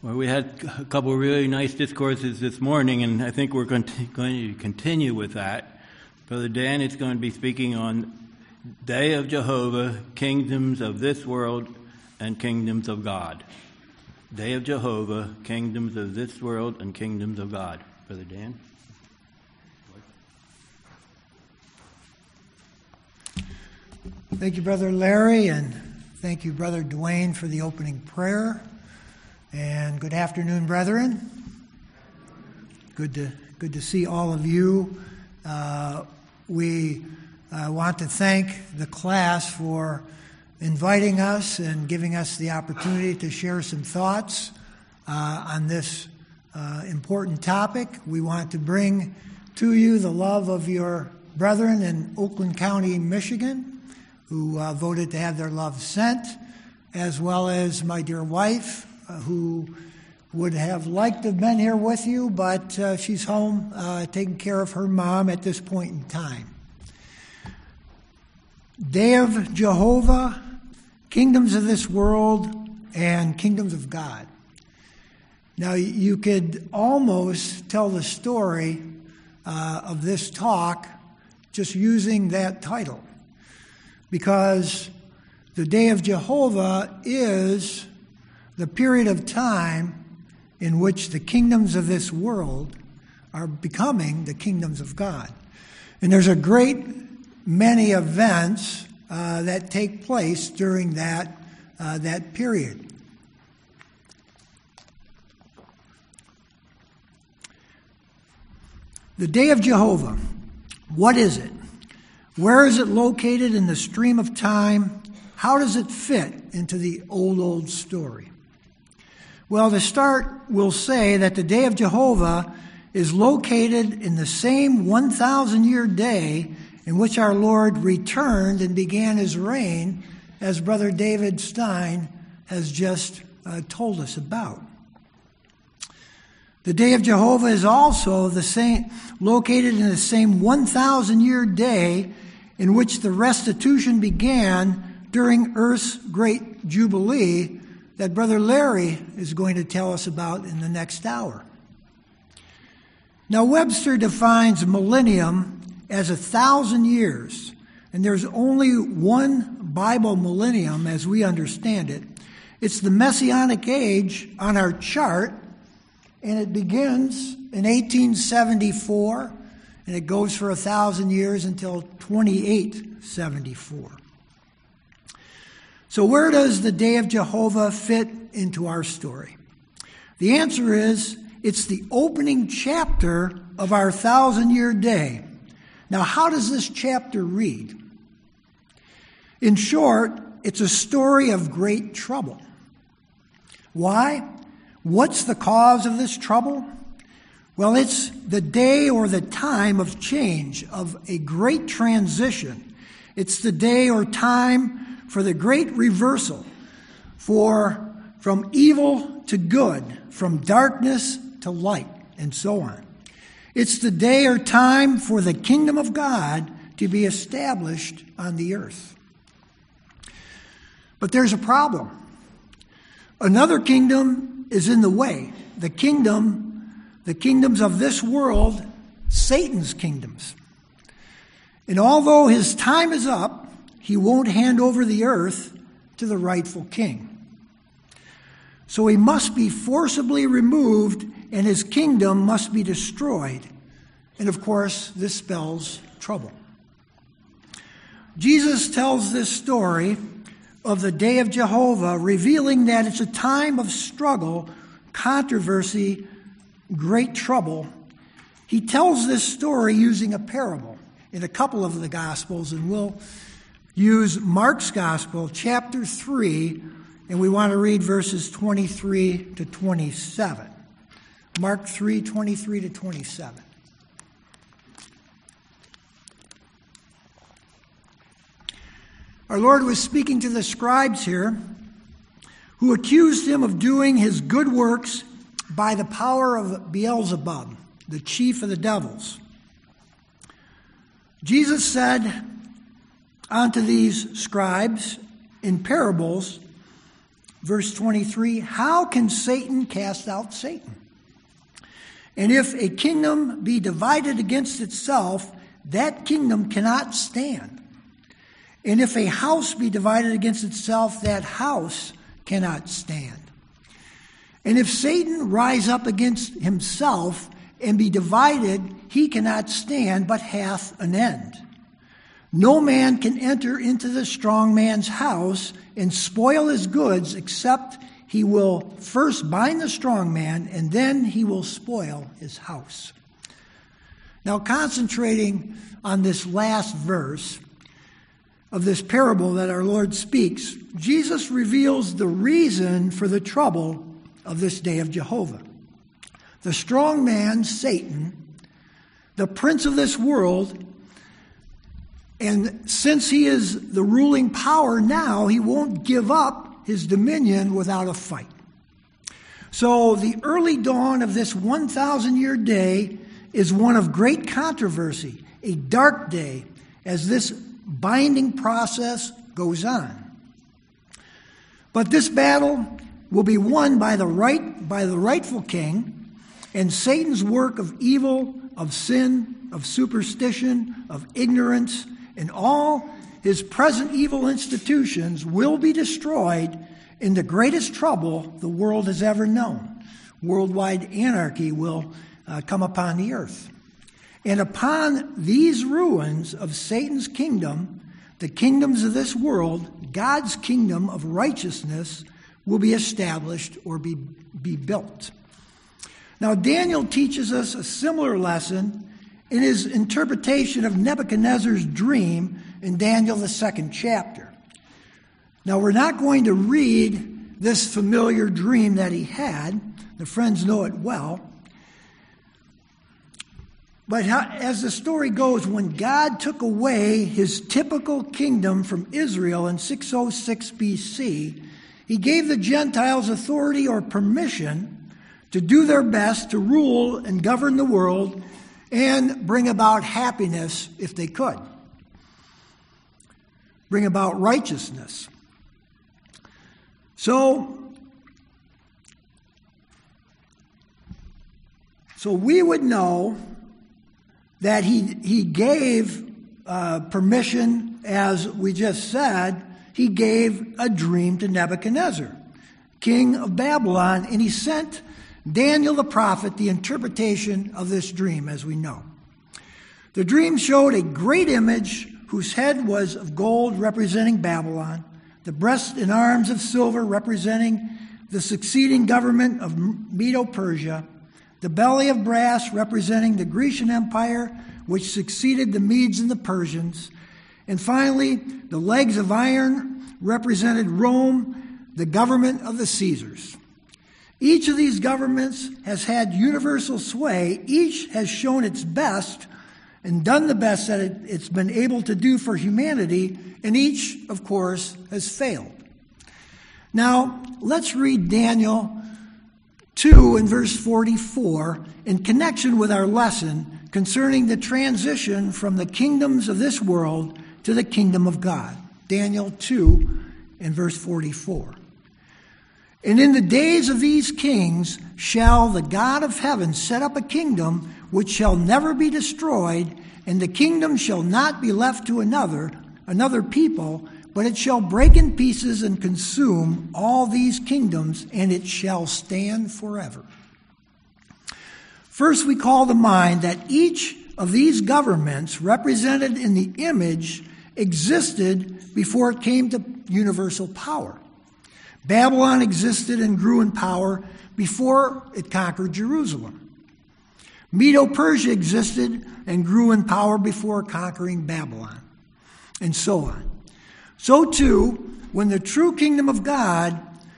Well, we had a couple of really nice discourses this morning, and I think we're going to continue with that. Brother Dan is going to be speaking on Day of Jehovah, Kingdoms of this World and Kingdoms of God. Day of Jehovah, Kingdoms of this World and Kingdoms of God. Brother Dan? Thank you, Brother Larry, and thank you, Brother Dwayne, for the opening prayer. And good afternoon, brethren. Good to see all of you. We want to thank the class for inviting us and giving us the opportunity to share some thoughts on this important topic. We want to bring to you the love of your brethren in Oakland County, Michigan, who voted to have their love sent, as well as my dear wife, who would have liked to have been here with you, but she's home taking care of her mom at this point in time. Day of Jehovah, Kingdoms of this World, and Kingdoms of God. Now, you could almost tell the story of this talk just using that title, because the Day of Jehovah is the period of time in which the kingdoms of this world are becoming the kingdoms of God. And there's a great many events that take place during that period. The Day of Jehovah, what is it? Where is it located in the stream of time? How does it fit into the old story? Well, to start, we'll say that the Day of Jehovah is located in the same 1,000-year day in which our Lord returned and began his reign, as Brother David Stein has just told us about. The Day of Jehovah is also located in the same 1,000-year day in which the restitution began during Earth's Great Jubilee that Brother Larry is going to tell us about in the next hour. Now, Webster defines millennium as 1,000 years, and there's only one Bible millennium as we understand it. It's the Messianic age on our chart, and it begins in 1874, and it goes for 1,000 years until 2874. So where does the Day of Jehovah fit into our story? The answer is, it's the opening chapter of our 1,000-year day. Now, how does this chapter read? In short, it's a story of great trouble. Why? What's the cause of this trouble? Well, it's the day or the time of change, of a great transition. It's the day or time for the great reversal, from evil to good, from darkness to light, and so on. It's the day or time for the kingdom of God to be established on the earth. But there's a problem. Another kingdom is in the way. The kingdoms of this world, Satan's kingdoms. And although his time is up, he won't hand over the earth to the rightful king. So he must be forcibly removed, and his kingdom must be destroyed. And of course, this spells trouble. Jesus tells this story of the Day of Jehovah, revealing that it's a time of struggle, controversy, great trouble. He tells this story using a parable in a couple of the Gospels, and we'll use Mark's Gospel, chapter 3, and we want to read verses 23 to 27. Mark 3, 23 to 27. Our Lord was speaking to the scribes here, who accused him of doing his good works by the power of Beelzebub, the chief of the devils. Jesus said unto these scribes in parables, verse 23, how can Satan cast out Satan? And if a kingdom be divided against itself, that kingdom cannot stand. And if a house be divided against itself, that house cannot stand. And if Satan rise up against himself and be divided, he cannot stand, but hath an end. No man can enter into the strong man's house and spoil his goods, except he will first bind the strong man, and then he will spoil his house. Now, concentrating on this last verse of this parable that our Lord speaks, Jesus reveals the reason for the trouble of this day of Jehovah. The strong man, Satan, the prince of this world, and since he is the ruling power now, he won't give up his dominion without a fight. So the early dawn of this 1,000-year day is one of great controversy, a dark day, as this binding process goes on. But this battle will be won by the rightful king, and Satan's work of evil, of sin, of superstition, of ignorance, and all his present evil institutions will be destroyed in the greatest trouble the world has ever known. Worldwide anarchy will come upon the earth. And upon these ruins of Satan's kingdom, the kingdoms of this world, God's kingdom of righteousness will be established or be built. Now, Daniel teaches us a similar lesson in his interpretation of Nebuchadnezzar's dream in Daniel, the 2nd chapter. Now, we're not going to read this familiar dream that he had. The friends know it well. But as the story goes, when God took away his typical kingdom from Israel in 606 BC, he gave the Gentiles authority or permission to do their best to rule and govern the world and bring about happiness if they could. Bring about righteousness. So we would know that he gave permission, as we just said, he gave a dream to Nebuchadnezzar, king of Babylon, and he sent Daniel the prophet the interpretation of this dream, as we know. The dream showed a great image whose head was of gold, representing Babylon, the breast and arms of silver, representing the succeeding government of Medo-Persia, the belly of brass, representing the Grecian Empire, which succeeded the Medes and the Persians, and finally, the legs of iron represented Rome, the government of the Caesars. Each of these governments has had universal sway. Each has shown its best and done the best that it's been able to do for humanity, and each, of course, has failed. Now, let's read Daniel 2 and verse 44 in connection with our lesson concerning the transition from the kingdoms of this world to the kingdom of God. Daniel 2 and verse 44. And in the days of these kings shall the God of heaven set up a kingdom which shall never be destroyed, and the kingdom shall not be left to another people, but it shall break in pieces and consume all these kingdoms, and it shall stand forever. First, we call to mind that each of these governments represented in the image existed before it came to universal power. Babylon existed and grew in power before it conquered Jerusalem. Medo-Persia existed and grew in power before conquering Babylon, and so on. So too, when the true kingdom of God,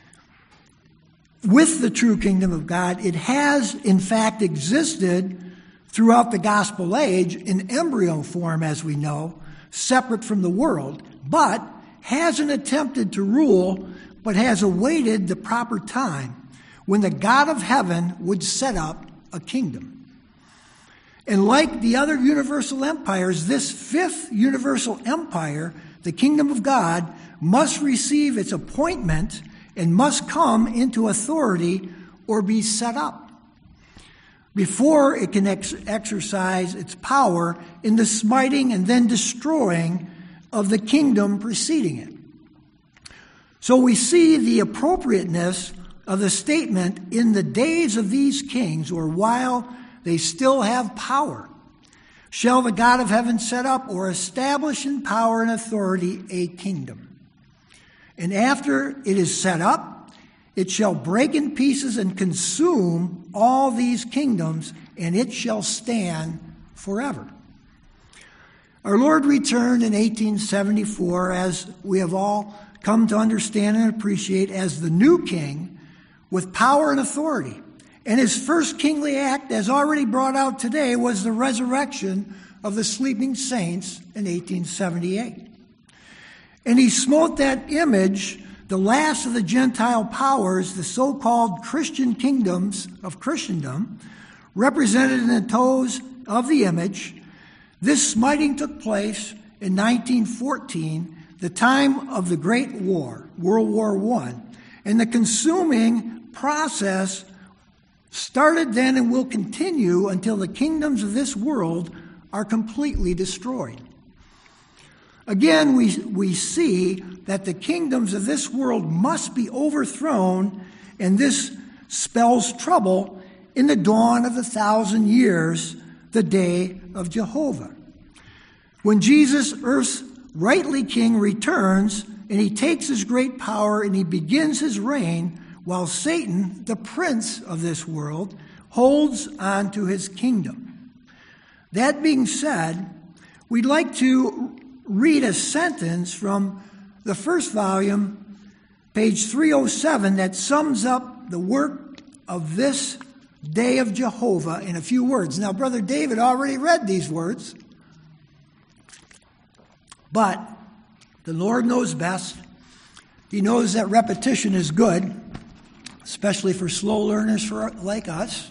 with the true kingdom of God, it has in fact existed throughout the gospel age in embryo form, as we know, separate from the world, but hasn't attempted to rule, but has awaited the proper time when the God of heaven would set up a kingdom. And like the other universal empires, this fifth universal empire, the kingdom of God, must receive its appointment and must come into authority or be set up before it can exercise its power in the smiting and then destroying of the kingdom preceding it. So we see the appropriateness of the statement, in the days of these kings, or while they still have power, shall the God of heaven set up or establish in power and authority a kingdom. And after it is set up, it shall break in pieces and consume all these kingdoms, and it shall stand forever. Our Lord returned in 1874, as we have all come to understand and appreciate, as the new king with power and authority. And his first kingly act, as already brought out today, was the resurrection of the sleeping saints in 1878. And he smote that image, the last of the Gentile powers, the so-called Christian kingdoms of Christendom, represented in the toes of the image. This smiting took place in 1914, the time of the Great War, World War I, and the consuming process started then and will continue until the kingdoms of this world are completely destroyed. Again, we see that the kingdoms of this world must be overthrown, and this spells trouble in the dawn of the 1,000 years, the day of Jehovah. When Jesus, earth's rightly king, returns, and he takes his great power and he begins his reign, while Satan, the prince of this world, holds on to his kingdom. That being said, we'd like to read a sentence from the first volume, page 307, that sums up the work of this day of Jehovah in a few words. Now, Brother David already read these words, but the Lord knows best. He knows that repetition is good, especially for slow learners like us.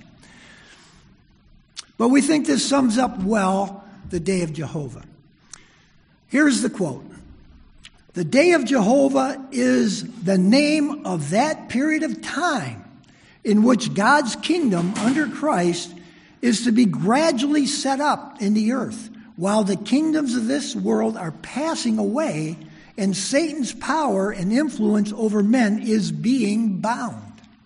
But we think this sums up well the day of Jehovah. Here's the quote. The day of Jehovah is the name of that period of time in which God's kingdom under Christ is to be gradually set up in the earth, while the kingdoms of this world are passing away and Satan's power and influence over men is being bound.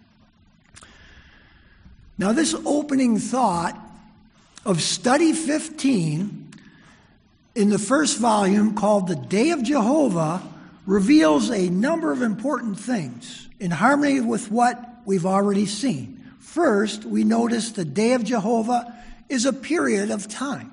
Now, this opening thought of Study 15 in the first volume, called The Day of Jehovah, reveals a number of important things in harmony with what we've already seen. First, we notice the Day of Jehovah is a period of time.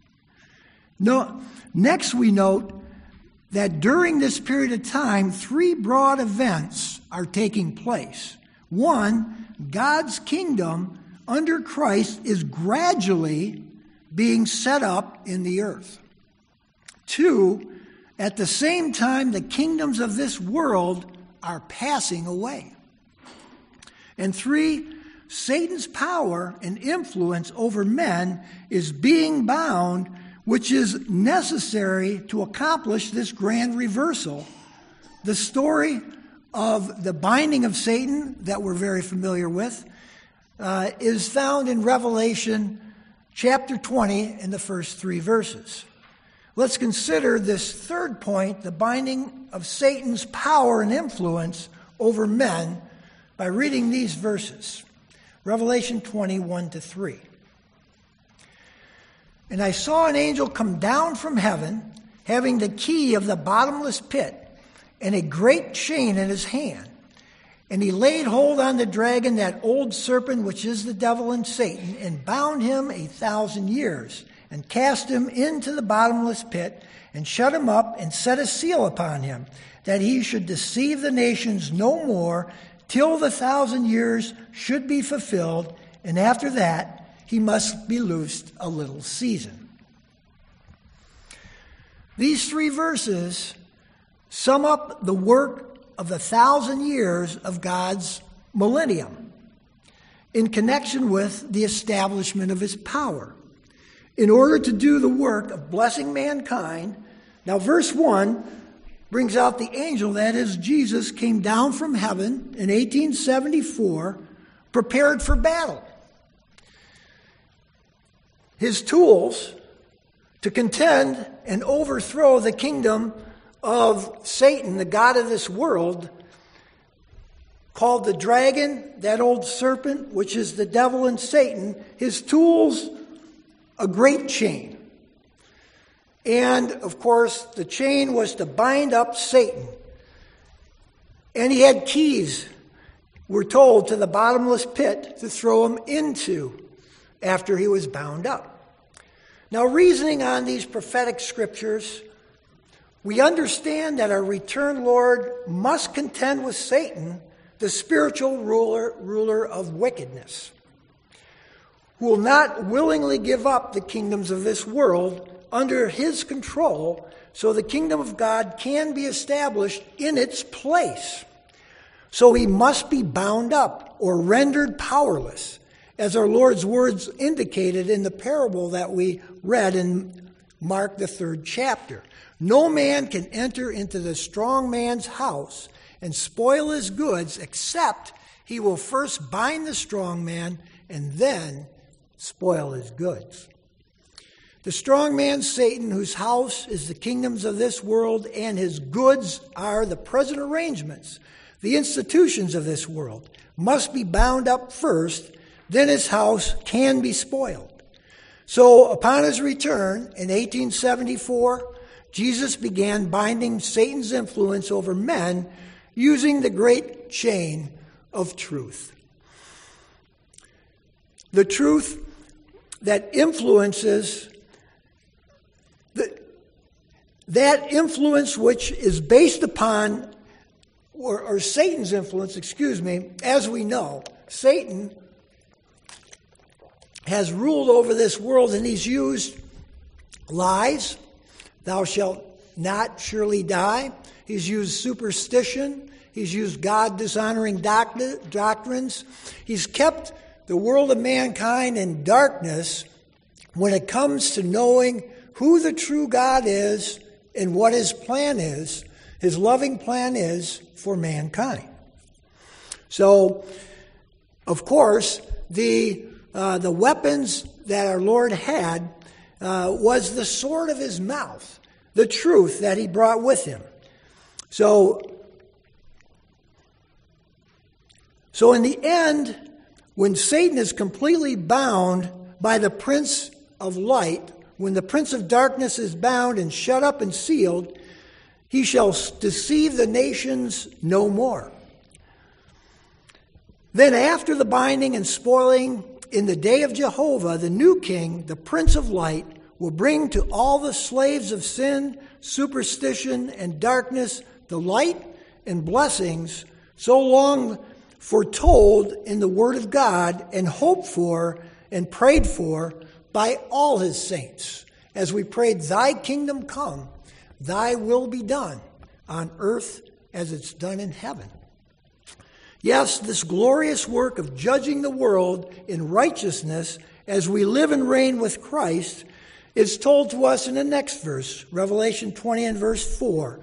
Next, we note that during this period of time, three broad events are taking place. One, God's kingdom under Christ is gradually being set up in the earth. Two, at the same time, the kingdoms of this world are passing away. And three, Satan's power and influence over men is being bound, which is necessary to accomplish this grand reversal. The story of the binding of Satan that we're very familiar with is found in Revelation chapter 20 in the first 3 verses. Let's consider this third point, the binding of Satan's power and influence over men, by reading these verses. Revelation 20:1-3. And I saw an angel come down from heaven, having the key of the bottomless pit and a great chain in his hand. And he laid hold on the dragon, that old serpent, which is the devil and Satan, and bound him 1,000 years, and cast him into the bottomless pit, and shut him up, and set a seal upon him, that he should deceive the nations no more, till the 1,000 years should be fulfilled, and after that he must be loosed a little season. These 3 verses sum up the work of the 1,000 years of God's millennium in connection with the establishment of his power. In order to do the work of blessing mankind, now verse 1 brings out the angel, that is, Jesus, came down from heaven in 1874, prepared for battle. His tools to contend and overthrow the kingdom of Satan, the god of this world, called the dragon, that old serpent, which is the devil and Satan. His tools, a great chain. And, of course, the chain was to bind up Satan. And he had keys, we're told, to the bottomless pit to throw him into after he was bound up. Now, reasoning on these prophetic scriptures, we understand that our returned Lord must contend with Satan, the spiritual ruler of wickedness, who will not willingly give up the kingdoms of this world under his control so the kingdom of God can be established in its place. So he must be bound up or rendered powerless, as our Lord's words indicated in the parable that we read in Mark, the 3rd chapter. No man can enter into the strong man's house and spoil his goods, except he will first bind the strong man and then spoil his goods. The strong man, Satan, whose house is the kingdoms of this world, and his goods are the present arrangements, the institutions of this world, must be bound up first, then his house can be spoiled. So upon his return in 1874, Jesus began binding Satan's influence over men using the great chain of truth. The truth that influences, that influence which is based upon, or Satan's influence, as we know, Satan has ruled over this world, and he's used lies, thou shalt not surely die. He's used superstition. He's used God-dishonoring doctrines. He's kept the world of mankind in darkness when it comes to knowing who the true God is and what his plan is, his loving plan is for mankind. So, of course, the weapons that our Lord had was the sword of his mouth, the truth that he brought with him. So in the end, when Satan is completely bound by the Prince of Light, when the Prince of Darkness is bound and shut up and sealed, he shall deceive the nations no more. Then after the binding and spoiling, in the day of Jehovah, the new king, the Prince of Light, will bring to all the slaves of sin, superstition, and darkness the light and blessings so long foretold in the Word of God and hoped for and prayed for by all his saints. As we prayed, thy kingdom come, thy will be done on earth as it's done in heaven. Yes, this glorious work of judging the world in righteousness as we live and reign with Christ is told to us in the next verse, Revelation 20 and verse 4.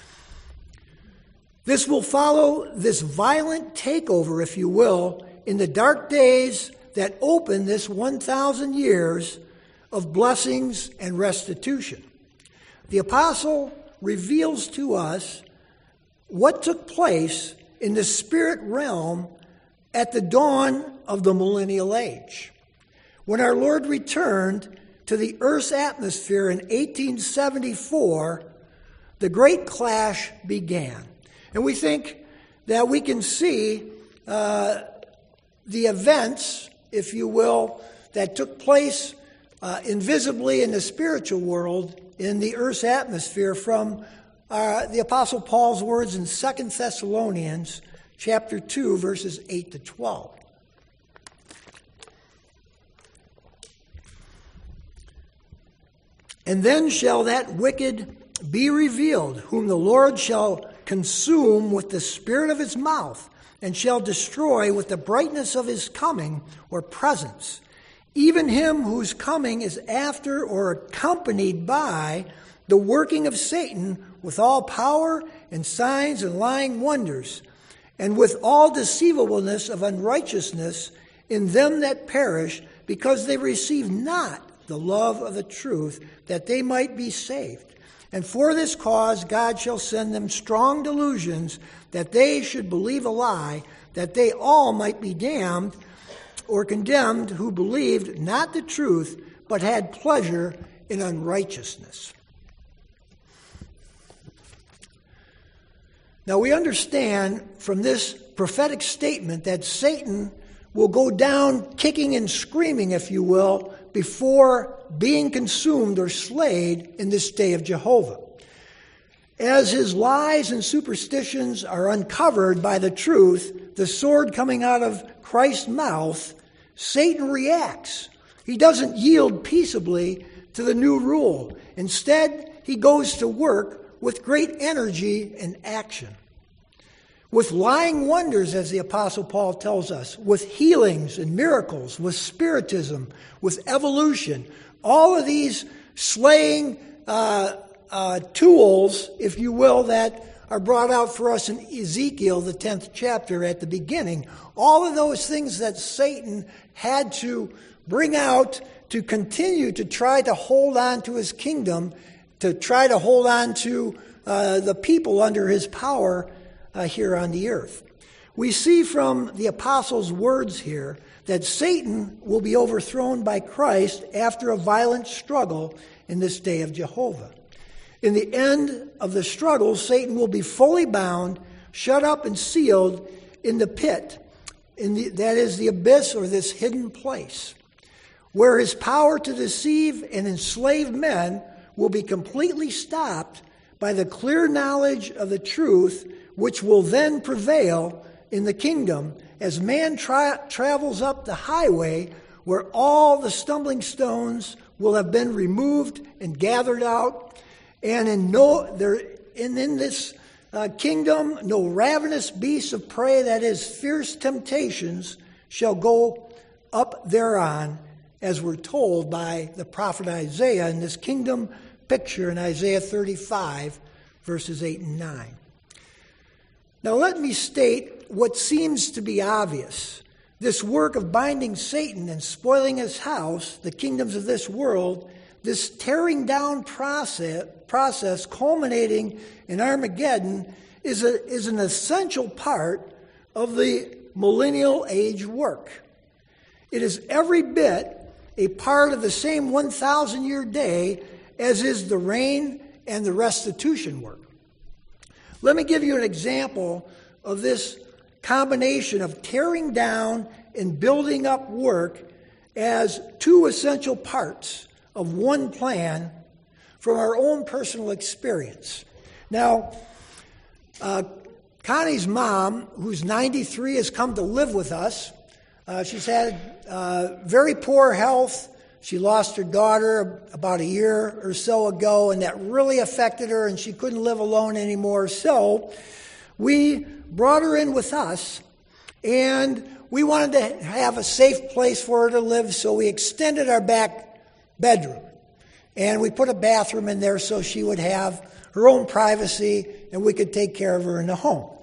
This will follow this violent takeover, if you will, in the dark days that open this 1,000 years of blessings and restitution. The apostle reveals to us what took place in the spirit realm at the dawn of the millennial age. When our Lord returned to the Earth's atmosphere in 1874, the great clash began. And we think that we can see the events, if you will, that took place invisibly in the spiritual world in the Earth's atmosphere from the Apostle Paul's words in 2 Thessalonians chapter 2, verses 8 to 12. And then shall that wicked be revealed, whom the Lord shall consume with the spirit of his mouth, and shall destroy with the brightness of his coming or presence, even him whose coming is after or accompanied by the working of Satan with all power and signs and lying wonders, and with all deceivableness of unrighteousness in them that perish, because they receive not the love of the truth, that they might be saved. And for this cause God shall send them strong delusions, that they should believe a lie, that they all might be damned or condemned, who believed not the truth, but had pleasure in unrighteousness. Now we understand from this prophetic statement that Satan will go down kicking and screaming, if you will, before being consumed or slayed in this day of Jehovah. As his lies and superstitions are uncovered by the truth, the sword coming out of Christ's mouth, Satan reacts. He doesn't yield peaceably to the new rule. Instead, he goes to work with great energy and action. With lying wonders, as the Apostle Paul tells us, with healings and miracles, with spiritism, with evolution, all of these slaying tools, if you will, that are brought out for us in Ezekiel, the 10th chapter at the beginning. All of those things that Satan had to bring out to continue to try to hold on to his kingdom, to try to hold on to the people under his power here on the earth. We see from the apostles' words here that Satan will be overthrown by Christ after a violent struggle in this day of Jehovah. In the end of the struggle, Satan will be fully bound, shut up and sealed in the pit, that is the abyss or this hidden place, where his power to deceive and enslave men will be completely stopped by the clear knowledge of the truth, which will then prevail in the kingdom as man travels up the highway where all the stumbling stones will have been removed and gathered out. And in this kingdom, no ravenous beasts of prey, that is, fierce temptations, shall go up thereon, as we're told by the prophet Isaiah in this kingdom picture in Isaiah 35, verses 8 and 9. Now let me state what seems to be obvious. This work of binding Satan and spoiling his house, the kingdoms of this world, this tearing down process culminating in Armageddon is an essential part of the millennial age work. It is every bit a part of the same 1,000-year day as is the reign and the restitution work. Let me give you an example of this combination of tearing down and building up work as two essential parts of one plan from our own personal experience. Now, Connie's mom, who's 93, has come to live with us. She's had very poor health. She lost her daughter about a year or so ago, and that really affected her, and she couldn't live alone anymore. So we brought her in with us, and we wanted to have a safe place for her to live, so we extended our back bedroom. And we put a bathroom in there so she would have her own privacy, and we could take care of her in the home.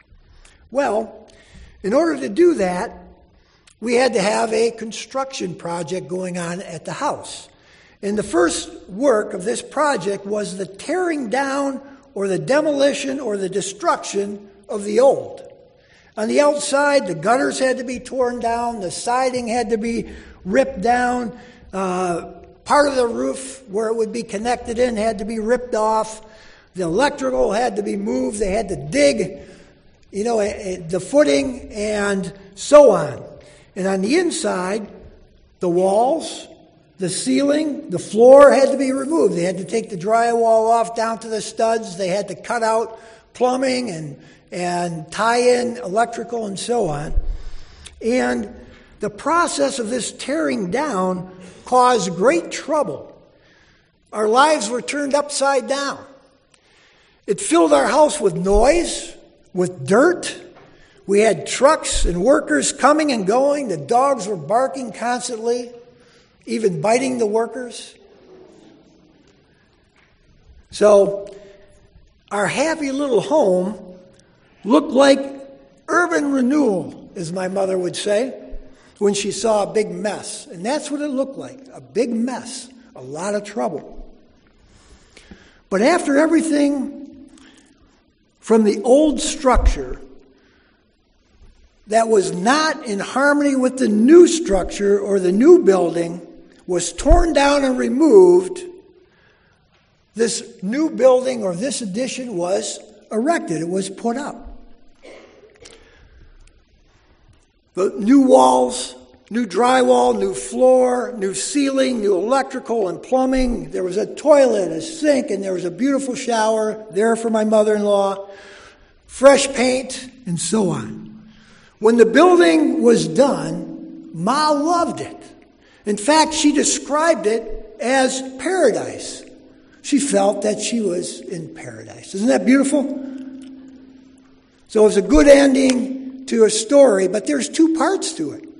Well, in order to do that, we had to have a construction project going on at the house. And the first work of this project was the tearing down or the demolition or the destruction of the old. On the outside, the gutters had to be torn down, the siding had to be ripped down, part of the roof where it would be connected in had to be ripped off, the electrical had to be moved, they had to dig, the footing and so on. And on the inside, the walls, the ceiling, the floor had to be removed. They had to take the drywall off down to the studs. They had to cut out plumbing and tie in electrical and so on. And the process of this tearing down caused great trouble. Our lives were turned upside down. It filled our house with noise, with dirt. We had trucks and workers coming and going. The dogs were barking constantly, even biting the workers. So our happy little home looked like urban renewal, as my mother would say, when she saw a big mess. And that's what it looked like, a big mess, a lot of trouble. But after everything from the old structure that was not in harmony with the new structure or the new building was torn down and removed, this new building or this addition was erected. It was put up. The new walls, new drywall, new floor, new ceiling, new electrical and plumbing. There was a toilet, a sink, and there was a beautiful shower there for my mother-in-law, fresh paint, and so on. When the building was done, Ma loved it. In fact, she described it as paradise. She felt that she was in paradise. Isn't that beautiful? So it's a good ending to a story, but there's two parts to it.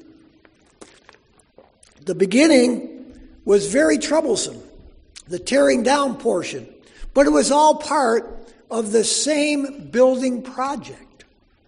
The beginning was very troublesome, the tearing down portion, but it was all part of the same building project.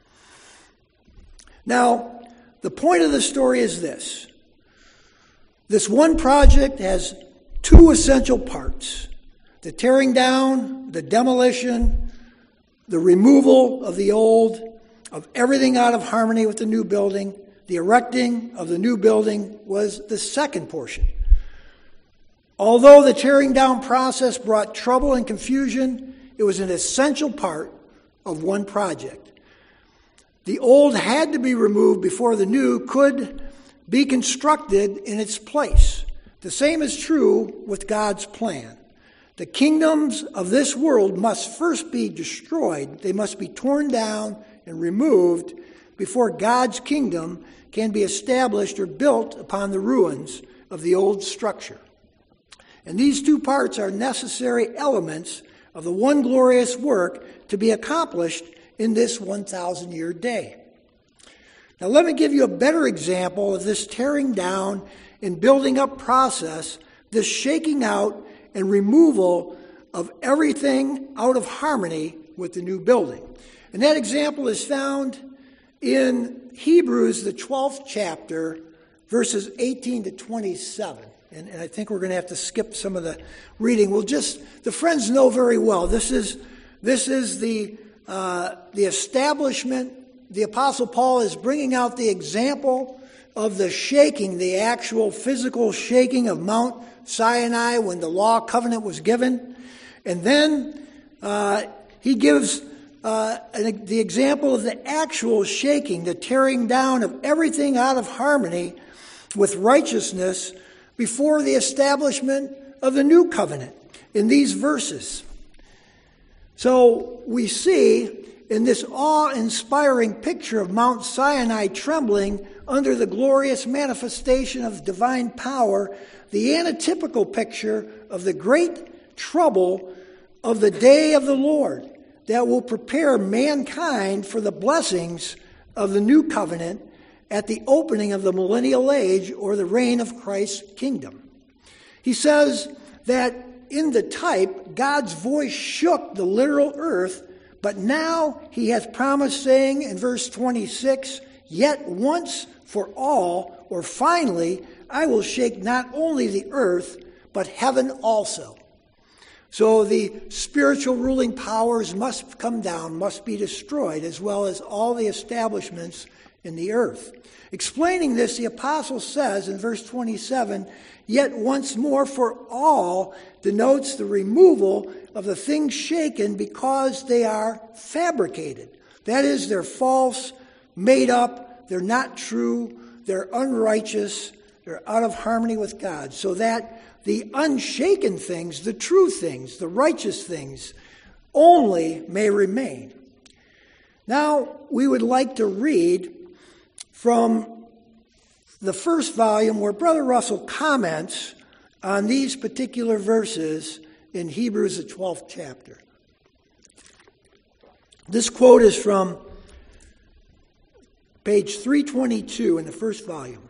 Now, the point of the story is this. This one project has two essential parts: the tearing down, the demolition, the removal of the old, of everything out of harmony with the new building. The erecting of the new building was the second portion. Although the tearing down process brought trouble and confusion, it was an essential part of one project. The old had to be removed before the new could be constructed in its place. The same is true with God's plan. The kingdoms of this world must first be destroyed. They must be torn down and removed before God's kingdom can be established or built upon the ruins of the old structure. And these two parts are necessary elements of the one glorious work to be accomplished in this 1,000-year day. Now let me give you a better example of this tearing down and building up process, this shaking out and removal of everything out of harmony with the new building. And that example is found in Hebrews, the 12th chapter, verses 18 to 27. And I think we're going to have to skip some of the reading. The friends know very well. This is the establishment. The Apostle Paul is bringing out the example of the shaking, the actual physical shaking of Mount Sinai when the law covenant was given. And then he gives the example of the actual shaking, the tearing down of everything out of harmony with righteousness before the establishment of the new covenant in these verses. So we see in this awe-inspiring picture of Mount Sinai trembling under the glorious manifestation of divine power, the antitypical picture of the great trouble of the day of the Lord that will prepare mankind for the blessings of the new covenant at the opening of the millennial age or the reign of Christ's kingdom. He says that in the type, God's voice shook the literal earth, but now he hath promised, saying in verse 26, "Yet once for all, or finally, I will shake not only the earth, but heaven also." So the spiritual ruling powers must come down, must be destroyed, as well as all the establishments in the earth. Explaining this, the apostle says in verse 27, "Yet once more for all," denotes the removal of the things shaken because they are fabricated. That is, they're false, made up, they're not true, they're unrighteous, they're out of harmony with God. So that the unshaken things, the true things, the righteous things, only may remain. Now, we would like to read from the first volume where Brother Russell comments on these particular verses in Hebrews, the 12th chapter. This quote is from page 322 in the first volume.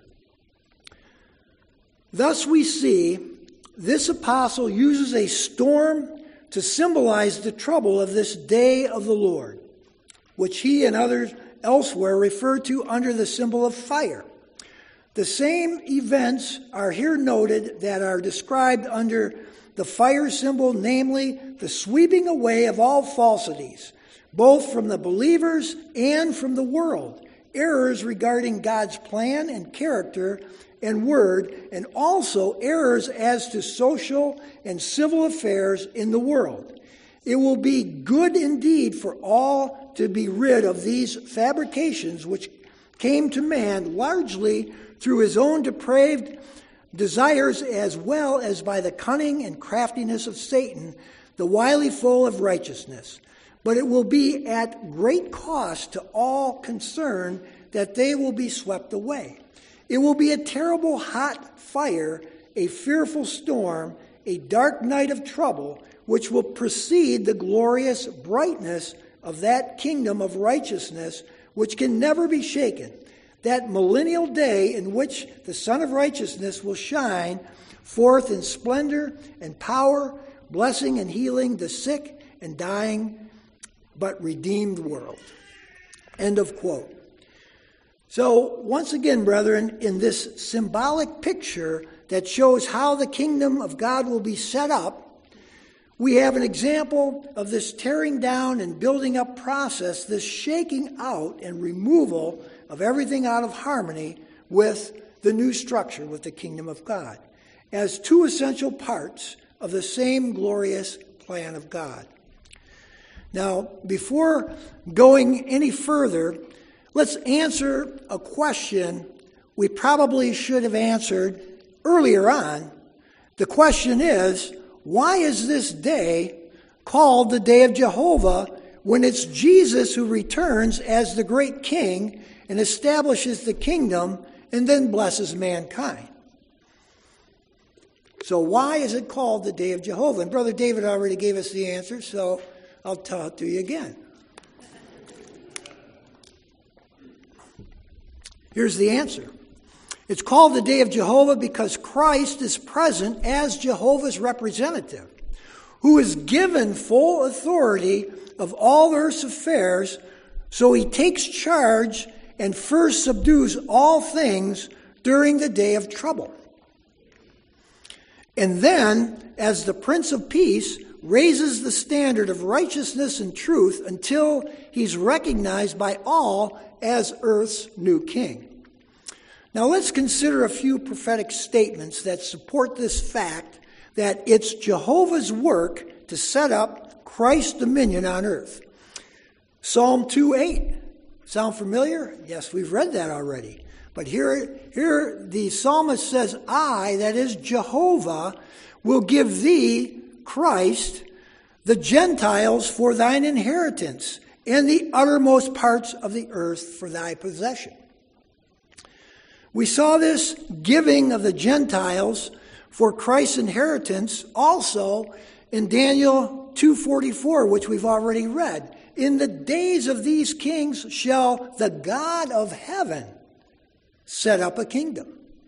"Thus we see this apostle uses a storm to symbolize the trouble of this day of the Lord, which he and others elsewhere refer to under the symbol of fire. The same events are here noted that are described under the fire symbol, namely the sweeping away of all falsities, both from the believers and from the world, errors regarding God's plan and character and word, and also errors as to social and civil affairs in the world. It will be good indeed for all to be rid of these fabrications which came to man largely through his own depraved desires, as well as by the cunning and craftiness of Satan, the wily foe of righteousness. But it will be at great cost to all concerned that they will be swept away. It will be a terrible hot fire, a fearful storm, a dark night of trouble, which will precede the glorious brightness of that kingdom of righteousness which can never be shaken, that millennial day in which the Son of Righteousness will shine forth in splendor and power, blessing and healing the sick and dying but redeemed world. End of quote. So, once again, brethren, in this symbolic picture that shows how the kingdom of God will be set up, we have an example of this tearing down and building up process, this shaking out and removal of everything out of harmony with the new structure, with the kingdom of God, as two essential parts of the same glorious plan of God. Now, before going any further, let's answer a question we probably should have answered earlier on. The question is, why is this day called the Day of Jehovah when it's Jesus who returns as the great king and establishes the kingdom and then blesses mankind? So why is it called the Day of Jehovah? And Brother David already gave us the answer, so I'll tell it to you again. Here's the answer. It's called the Day of Jehovah because Christ is present as Jehovah's representative, who is given full authority of all earth's affairs, so he takes charge and first subdues all things during the day of trouble. And then, as the Prince of Peace, raises the standard of righteousness and truth until he's recognized by all as earth's new king. Now let's consider a few prophetic statements that support this fact that it's Jehovah's work to set up Christ's dominion on earth. Psalm 2:8. Sound familiar? Yes, we've read that already. But here the psalmist says, I, that is Jehovah, will give thee, Christ, the Gentiles for thine inheritance, and the uttermost parts of the earth for thy possession. We saw this giving of the Gentiles for Christ's inheritance also in Daniel 2:44, which we've already read. In the days of these kings shall the God of heaven set up a kingdom.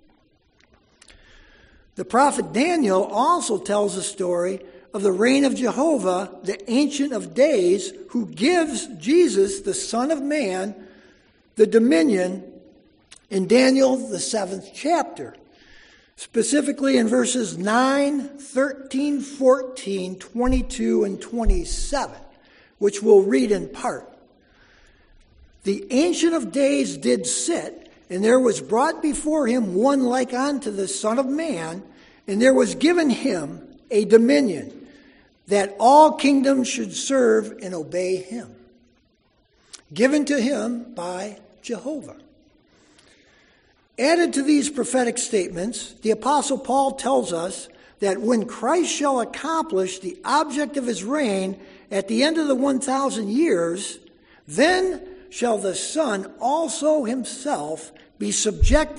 The prophet Daniel also tells a story of the reign of Jehovah, the Ancient of Days, who gives Jesus, the Son of Man, the dominion in Daniel, the 7th chapter, specifically in verses 9, 13, 14, 22, and 27, which we'll read in part. The Ancient of Days did sit, and there was brought before him one like unto the Son of Man, and there was given him a dominion, that all kingdoms should serve and obey him. Given to him by Jehovah. Added to these prophetic statements, the Apostle Paul tells us that when Christ shall accomplish the object of his reign at the end of the 1,000 years, then shall the Son also himself be subject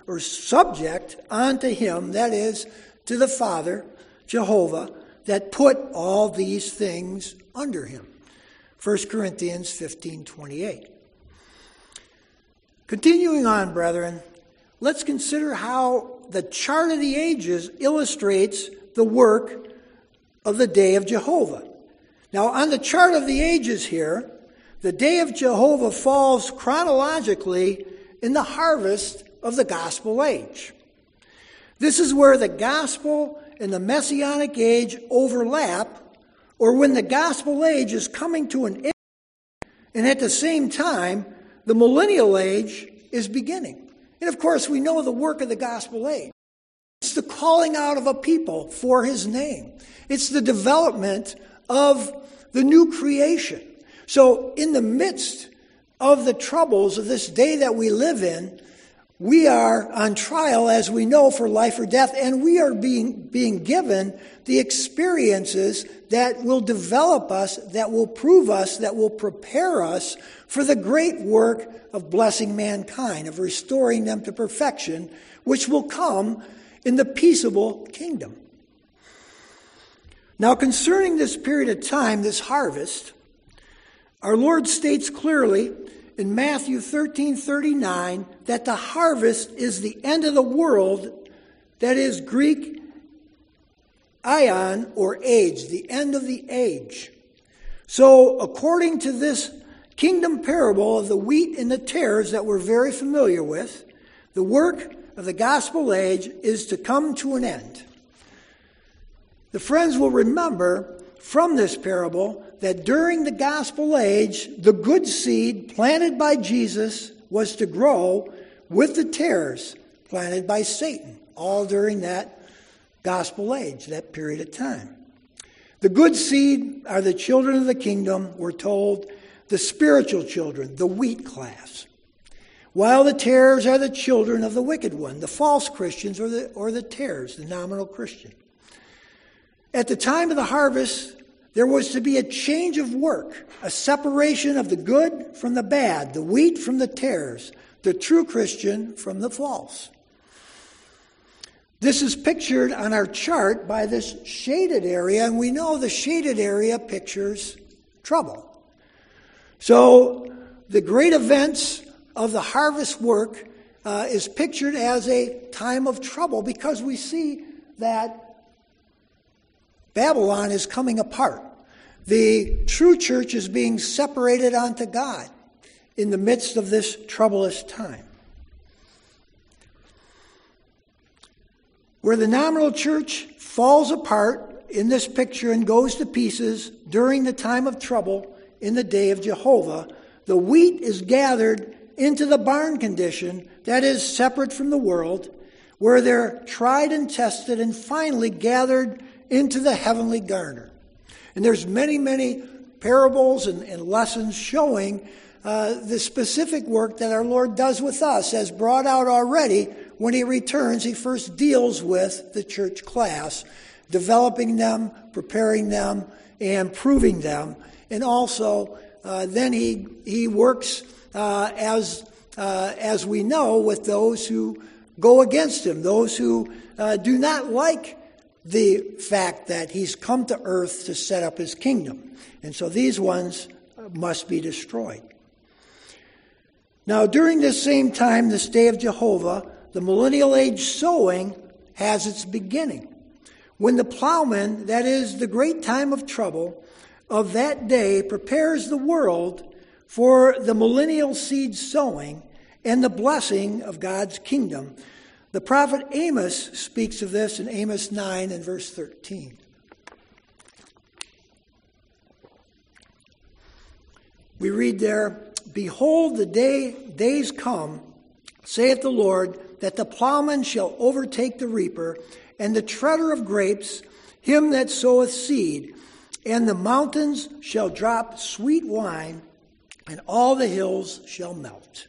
unto him, that is, to the Father, Jehovah, that put all these things under him. 1 Corinthians 15:28. Continuing on, brethren, let's consider how the chart of the ages illustrates the work of the day of Jehovah. Now, on the chart of the ages here, the day of Jehovah falls chronologically in the harvest of the gospel age. This is where the gospel and the messianic age overlap, or when the gospel age is coming to an end, and at the same time, the millennial age is beginning. And of course, we know the work of the gospel age. It's the calling out of a people for his name. It's the development of the new creation. So in the midst of the troubles of this day that we live in, we are on trial, as we know, for life or death, and we are being given the experiences that will develop us, that will prove us, that will prepare us for the great work of blessing mankind, of restoring them to perfection, which will come in the peaceable kingdom. Now, concerning this period of time, this harvest, our Lord states clearly in Matthew 13:39 that the harvest is the end of the world, that is Greek aion, or age, the end of the age. So according to this kingdom parable of the wheat and the tares that we're very familiar with, the work of the gospel age is to come to an end. The friends will remember from this parable that during the gospel age, the good seed planted by Jesus was to grow with the tares planted by Satan, all during that gospel age, that period of time. The good seed are the children of the kingdom, we're told, the spiritual children, the wheat class, while the tares are the children of the wicked one, the false Christians, or the tares, the nominal Christian. At the time of the harvest, there was to be a change of work, a separation of the good from the bad, the wheat from the tares, the true Christian from the false. This is pictured on our chart by this shaded area, and we know the shaded area pictures trouble. So the great events of the harvest work is pictured as a time of trouble, because we see that Babylon is coming apart. The true church is being separated unto God in the midst of this troublous time. Where the nominal church falls apart in this picture and goes to pieces during the time of trouble in the day of Jehovah, the wheat is gathered into the barn condition, that is separate from the world, where they're tried and tested and finally gathered into the heavenly garner. And there's many, many parables and lessons showing the specific work that our Lord does with us, as brought out already. When he returns, he first deals with the church class, developing them, preparing them, and proving them. And also, then he works, as we know, with those who go against him, those who do not like the fact that he's come to earth to set up his kingdom. And so these ones must be destroyed. Now, during this same time, this day of Jehovah, the millennial age sowing has its beginning. When the plowman, that is the great time of trouble of that day, prepares the world for the millennial seed sowing and the blessing of God's kingdom. The prophet Amos speaks of this in Amos 9 and verse 13. We read there, "Behold, the days come, saith the Lord, that the plowman shall overtake the reaper, and the treader of grapes, him that soweth seed. And the mountains shall drop sweet wine, and all the hills shall melt."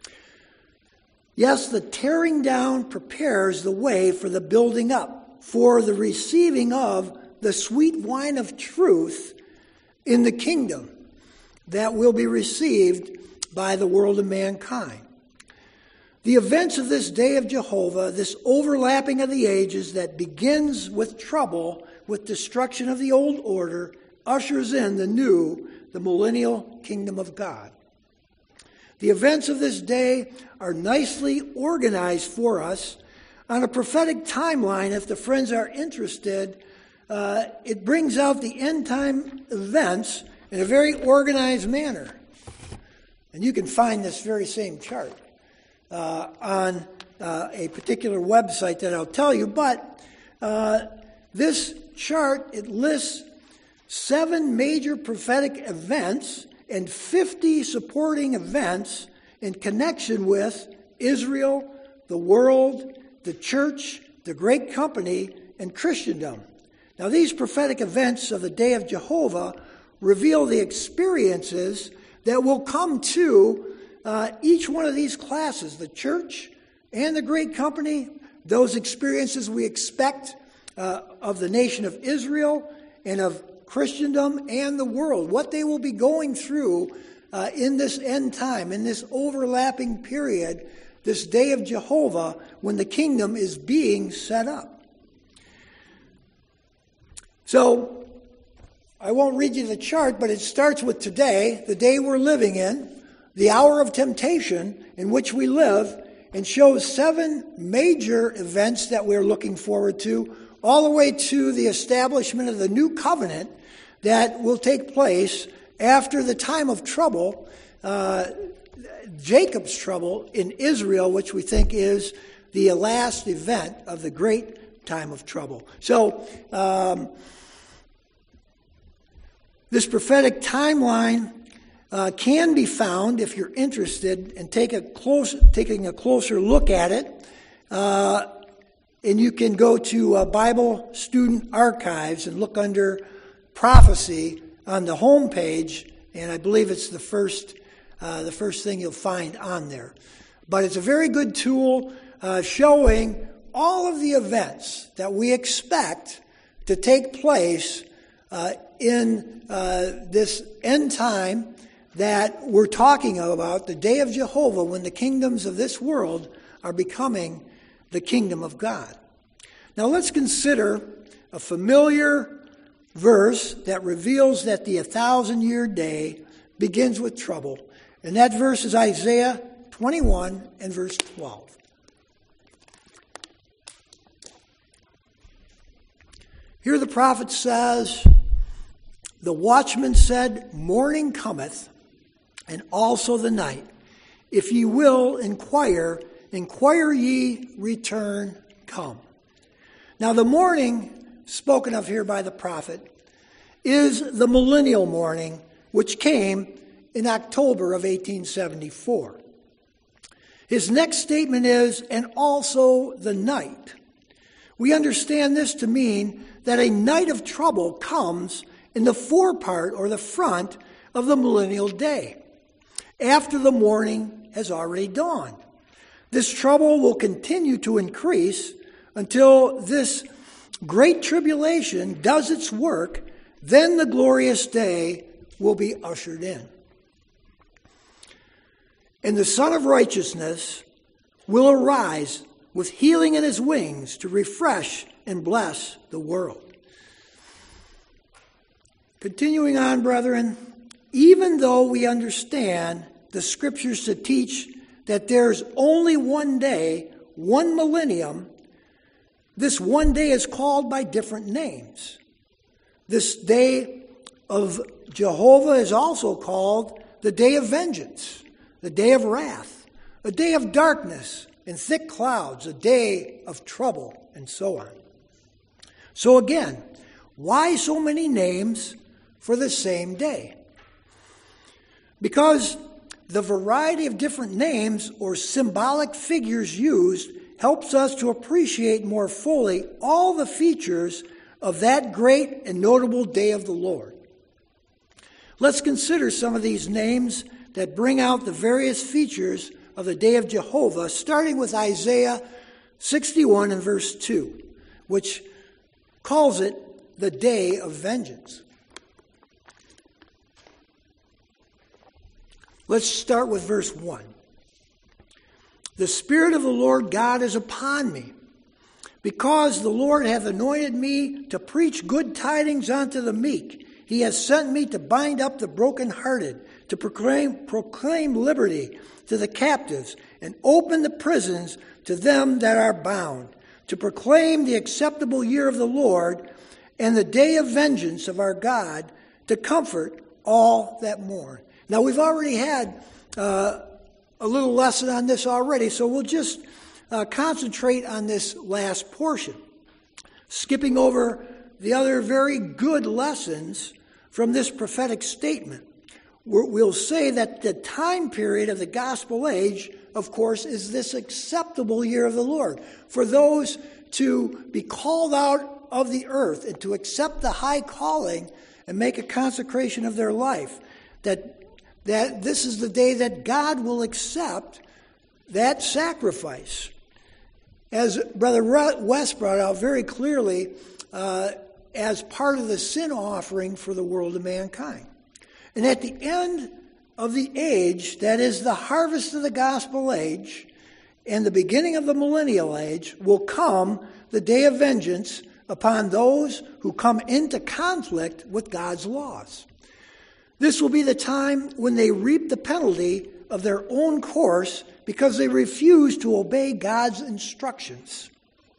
Yes, the tearing down prepares the way for the building up, for the receiving of the sweet wine of truth in the kingdom that will be received by the world of mankind. The events of this day of Jehovah, this overlapping of the ages that begins with trouble, with destruction of the old order, ushers in the new, the millennial kingdom of God. The events of this day are nicely organized for us on a prophetic timeline. If the friends are interested, it brings out the end-time events in a very organized manner. And you can find this very same chart on a particular website that I'll tell you. But this chart, it lists 7 major prophetic events and 50 supporting events in connection with Israel, the world, the church, the great company, and Christendom. Now, these prophetic events of the Day of Jehovah reveal the experiences that will come to each one of these classes, the church and the great company, those experiences we expect of the nation of Israel and of Christendom and the world, what they will be going through in this end time, in this overlapping period, this Day of Jehovah, when the kingdom is being set up. So, I won't read you the chart, but it starts with today, the day we're living in, the hour of temptation in which we live, and shows 7 major events that we're looking forward to, all the way to the establishment of the new covenant that will take place after the time of trouble, Jacob's trouble in Israel, which we think is the last event of the great time of trouble. So, this prophetic timeline can be found, if you're interested, and taking a closer look at it. And you can go to Bible Student Archives and look under Prophecy on the home page, and I believe it's the first thing you'll find on there. But it's a very good tool showing all of the events that we expect to take place in this end time that we're talking about, the Day of Jehovah, when the kingdoms of this world are becoming the kingdom of God. Now let's consider a familiar verse that reveals that the 1,000-year day begins with trouble. And that verse is Isaiah 21 and verse 12. Here the prophet says, "The watchman said, Morning cometh, and also the night. If ye will inquire ye, return, come." Now the morning spoken of here by the prophet is the millennial morning, which came in October of 1874. His next statement is, "and also the night." We understand this to mean that a night of trouble comes in the forepart or the front of the millennial day, after the morning has already dawned. This trouble will continue to increase until this great tribulation does its work. Then the glorious day will be ushered in. And the Son of Righteousness will arise with healing in his wings to refresh and bless the world. Continuing on, brethren, even though we understand the scriptures to teach that there's only one day, one millennium, this one day is called by different names. This day of Jehovah is also called the day of vengeance, the day of wrath, a day of darkness and thick clouds, a day of trouble, and so on. So again, why so many names for the same day? Because the variety of different names or symbolic figures used helps us to appreciate more fully all the features of that great and notable day of the Lord. Let's consider some of these names that bring out the various features of the day of Jehovah, starting with Isaiah 61 and verse 2, which calls it the day of vengeance. Let's start with verse 1. "The Spirit of the Lord God is upon me, because the Lord hath anointed me to preach good tidings unto the meek. He has sent me to bind up the brokenhearted, to proclaim liberty to the captives, and open the prisons to them that are bound, to proclaim the acceptable year of the Lord, and the day of vengeance of our God to comfort all that mourn. Now, we've already had a little lesson on this already, so we'll just concentrate on this last portion, skipping over the other very good lessons from this prophetic statement. We'll say that the time period of the gospel age, of course, is this acceptable year of the Lord. For those to be called out of the earth and to accept the high calling and make a consecration of their life, that this is the day that God will accept that sacrifice. As Brother West brought out very clearly, as part of the sin offering for the world of mankind. And at the end of the age, that is the harvest of the gospel age and the beginning of the millennial age, will come the day of vengeance upon those who come into conflict with God's laws. This will be the time when they reap the penalty of their own course because they refuse to obey God's instructions.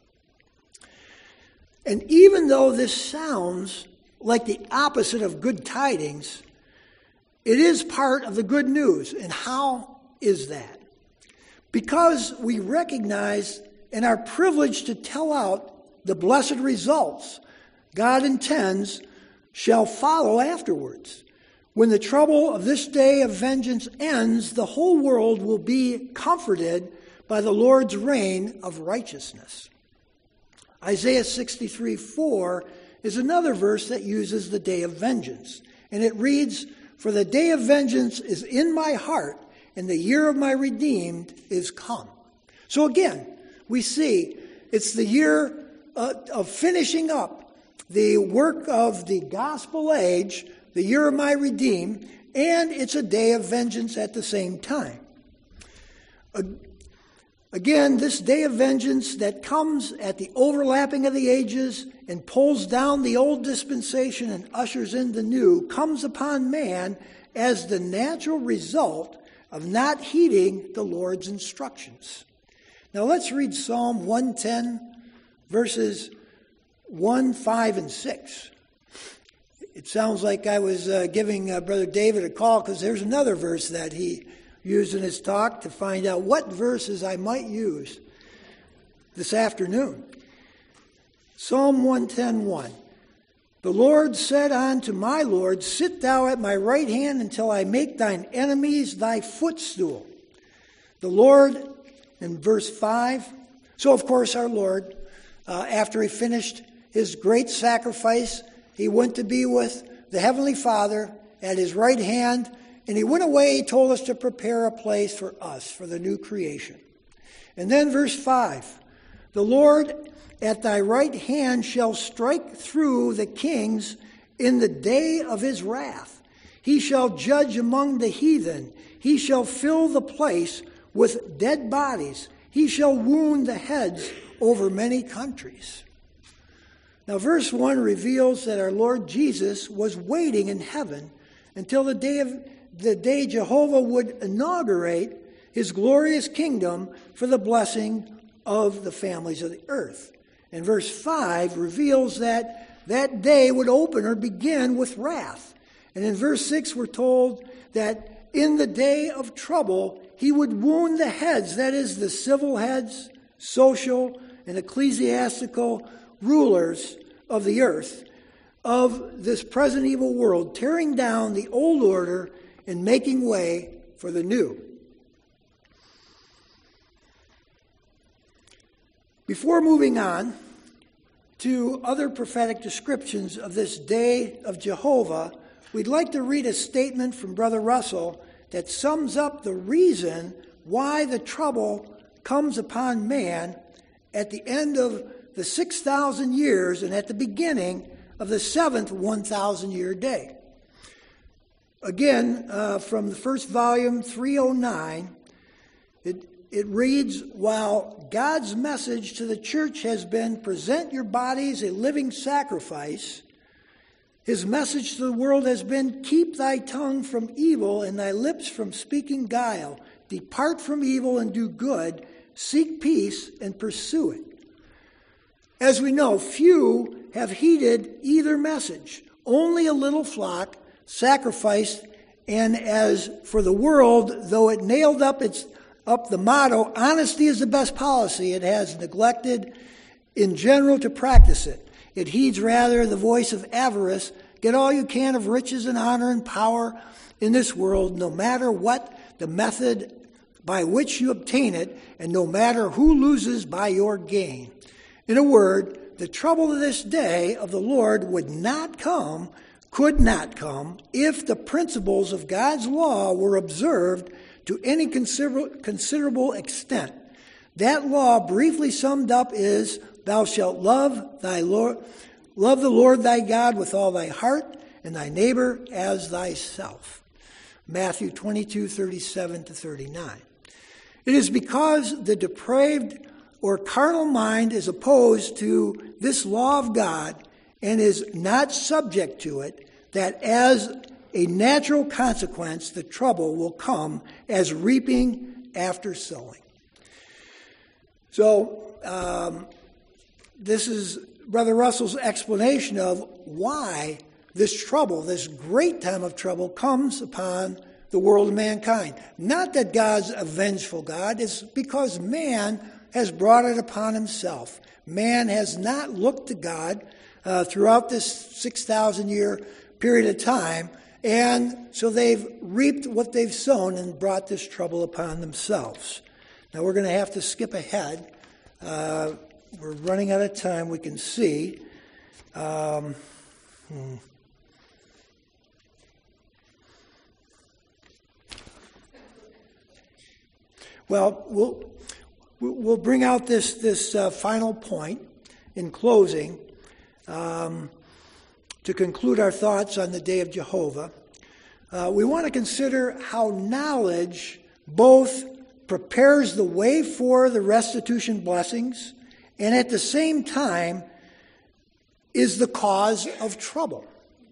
And even though this sounds like the opposite of good tidings, it is part of the good news. And how is that? Because we recognize and are privileged to tell out the blessed results God intends shall follow afterwards. When the trouble of this day of vengeance ends, the whole world will be comforted by the Lord's reign of righteousness. Isaiah 63:4 is another verse that uses the day of vengeance. And it reads, "For the day of vengeance is in my heart, and the year of my redeemed is come." So again, we see it's the year of finishing up the work of the gospel age, the year of my redeemed, and it's a day of vengeance at the same time. Again, this day of vengeance that comes at the overlapping of the ages and pulls down the old dispensation and ushers in the new comes upon man as the natural result of not heeding the Lord's instructions. Now let's read Psalm 110, verses 1, 5, and 6. It sounds like I was giving Brother David a call because there's another verse that he used in his talk to find out what verses I might use this afternoon. Psalm 110:1. The Lord said unto my Lord, sit thou at my right hand until I make thine enemies thy footstool. The Lord, in verse 5. So, of course, our Lord, after he finished his great sacrifice, he went to be with the Heavenly Father at his right hand, and he went away, he told us to prepare a place for us, for the new creation. And then verse 5, the Lord at thy right hand shall strike through the kings in the day of his wrath. He shall judge among the heathen. He shall fill the place with dead bodies. He shall wound the heads over many countries. Now verse 1 reveals that our Lord Jesus was waiting in heaven until the day Jehovah would inaugurate his glorious kingdom for the blessing of the families of the earth. And verse 5 reveals that that day would open or begin with wrath. And in verse 6 we're told that in the day of trouble he would wound the heads, that is the civil heads, social and ecclesiastical rulers of the earth, of this present evil world, tearing down the old order and making way for the new. Before moving on to other prophetic descriptions of this day of Jehovah, we'd like to read a statement from Brother Russell that sums up the reason why the trouble comes upon man at the end of the 6,000 years and at the beginning of the seventh 1,000-year day. Again, from the first volume, 309, it reads, while God's message to the church has been, present your bodies a living sacrifice, his message to the world has been, keep thy tongue from evil and thy lips from speaking guile. Depart from evil and do good. Seek peace and pursue it. As we know, few have heeded either message. Only a little flock sacrificed, and as for the world, though it nailed up the motto, honesty is the best policy, it has neglected in general to practice it. It heeds rather the voice of avarice. Get all you can of riches and honor and power in this world, no matter what the method by which you obtain it, and no matter who loses by your gain. In a word, the trouble of this day of the Lord could not come, if the principles of God's law were observed to any considerable extent. That law, briefly summed up, is, thou shalt love the Lord thy God with all thy heart, and thy neighbor as thyself. Matthew 22:37-39. It is because the depraved or carnal mind is opposed to this law of God and is not subject to it that as a natural consequence the trouble will come as reaping after sowing. So this is Brother Russell's explanation of why this trouble, this great time of trouble, comes upon the world of mankind. Not that God's a vengeful God, it's because man has brought it upon himself. Man has not looked to God throughout this 6,000-year period of time, and so they've reaped what they've sown and brought this trouble upon themselves. Now we're going to have to skip ahead. We're running out of time, we can see. Well, we'll bring out this final point in closing to conclude our thoughts on the day of Jehovah. We want to consider how knowledge both prepares the way for the restitution blessings and at the same time is the cause of trouble.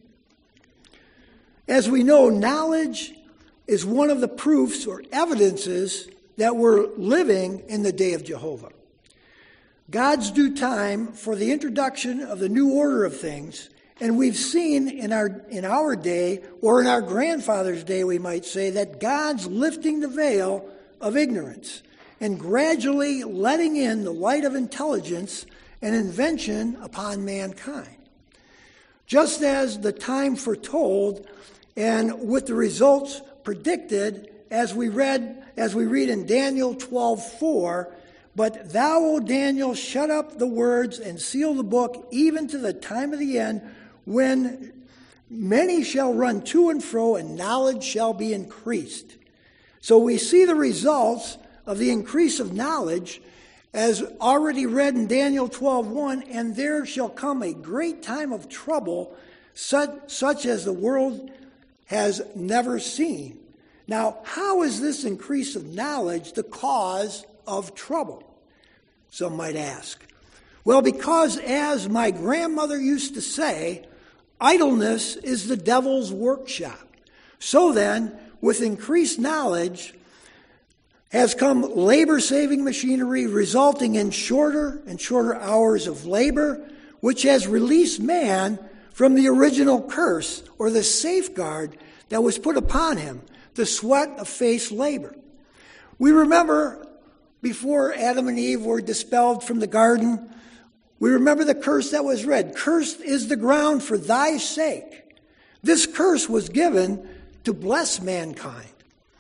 As we know, knowledge is one of the proofs or evidences that we're living in the day of Jehovah. God's due time for the introduction of the new order of things, and we've seen in our day, or in our grandfather's day, we might say, that God's lifting the veil of ignorance and gradually letting in the light of intelligence and invention upon mankind. Just as the time foretold and with the results predicted, as we read in Daniel 12:4, but thou, O Daniel, shut up the words and seal the book even to the time of the end, when many shall run to and fro and knowledge shall be increased. So we see the results of the increase of knowledge as already read in Daniel 12:1, and there shall come a great time of trouble such as the world has never seen. Now, how is this increase of knowledge the cause of trouble? Some might ask. Well, because as my grandmother used to say, idleness is the devil's workshop. So then, with increased knowledge has come labor-saving machinery resulting in shorter and shorter hours of labor, which has released man from the original curse or the safeguard that was put upon him, the sweat of face labor. We remember before Adam and Eve were dispelled from the garden, we remember the curse that was read. Cursed is the ground for thy sake. This curse was given to bless mankind.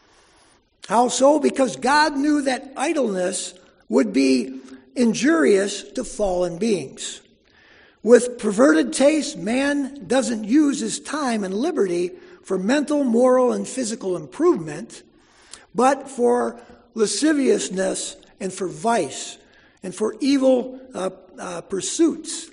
How so? Because God knew that idleness would be injurious to fallen beings. With perverted taste, man doesn't use his time and liberty for mental, moral, and physical improvement, but for lasciviousness and for vice and for evil pursuits.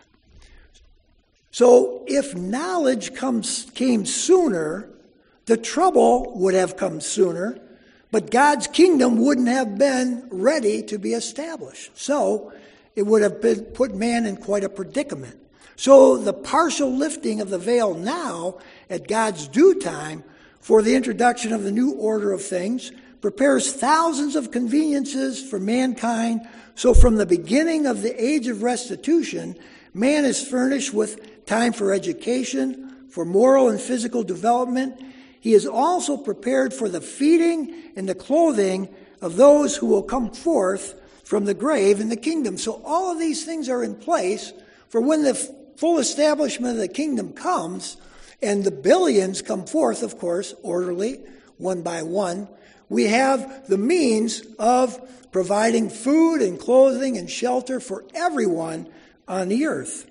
So if knowledge came sooner, the trouble would have come sooner, but God's kingdom wouldn't have been ready to be established. So it would have put man in quite a predicament. So the partial lifting of the veil now, at God's due time, for the introduction of the new order of things, prepares thousands of conveniences for mankind. So from the beginning of the age of restitution, Man is furnished with time for education, for moral and physical development. He is also prepared for the feeding and the clothing of those who will come forth from the grave in the kingdom. So all of these things are in place for when the full establishment of the kingdom comes and the billions come forth, of course, orderly, one by one. We have the means of providing food and clothing and shelter for everyone on the earth.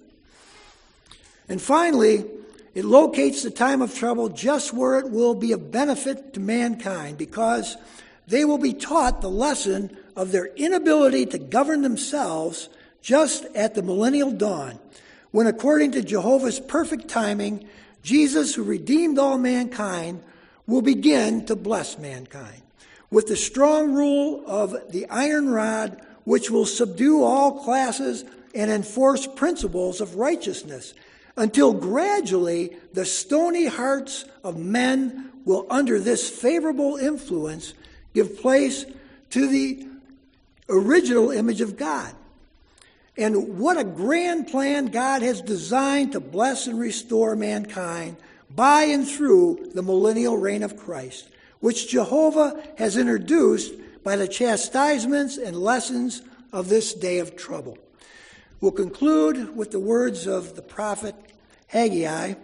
And finally, it locates the time of trouble just where it will be of benefit to mankind, because they will be taught the lesson of their inability to govern themselves just at the millennial dawn, when, according to Jehovah's perfect timing, Jesus, who redeemed all mankind, will begin to bless mankind with the strong rule of the iron rod, which will subdue all classes and enforce principles of righteousness, until gradually the stony hearts of men will, under this favorable influence, give place to the original image of God. And what a grand plan God has designed to bless and restore mankind by and through the millennial reign of Christ, which Jehovah has introduced by the chastisements and lessons of this day of trouble. We'll conclude with the words of the prophet Haggai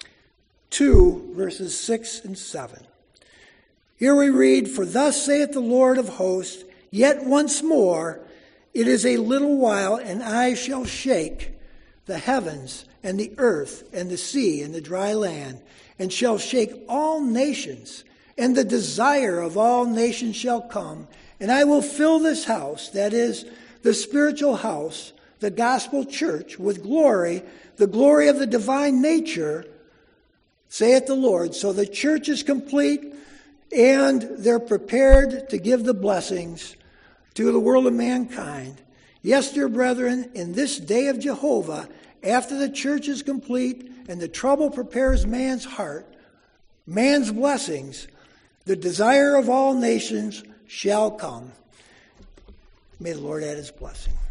2, verses 6 and 7. Here we read, "For thus saith the Lord of hosts, yet once more, it is a little while, and I shall shake the heavens and the earth and the sea and the dry land, and shall shake all nations, and the desire of all nations shall come, and I will fill this house," that is, the spiritual house, the gospel church, "with glory, the glory of the divine nature, saith the Lord." So the church is complete, and they're prepared to give the blessings to the world of mankind. Yes, dear brethren, in this day of Jehovah, after the church is complete and the trouble prepares man's heart, man's blessings, the desire of all nations shall come. May the Lord add his blessing.